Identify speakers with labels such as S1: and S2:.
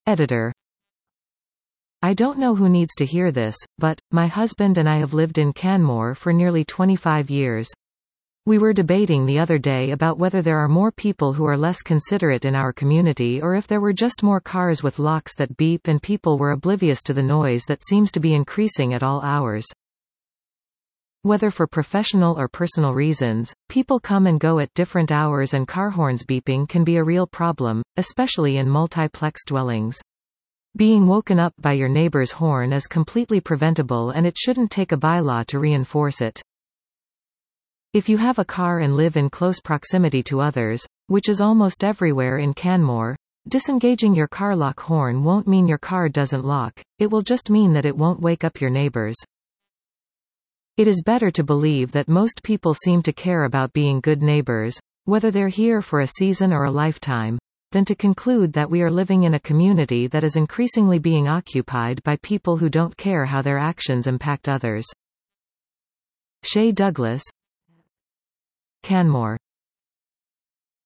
S1: Editor. I don't know who needs to hear this, but my husband and I have lived in Canmore for nearly 25 years. We were debating the other day about whether there are more people who are less considerate in our community or if there were just more cars with locks that beep and people were oblivious to the noise that seems to be increasing at all hours. Whether for professional or personal reasons, people come and go at different hours and car horns beeping can be a real problem, especially in multiplex dwellings. Being woken up by your neighbor's horn is completely preventable and it shouldn't take a bylaw to reinforce it. If you have a car and live in close proximity to others, which is almost everywhere in Canmore, disengaging your car lock horn won't mean your car doesn't lock, it will just mean that it won't wake up your neighbors. It is better to believe that most people seem to care about being good neighbors, whether they're here for a season or a lifetime, than to conclude that we are living in a community that is increasingly being occupied by people who don't care how their actions impact others. Shay Douglas, Canmore.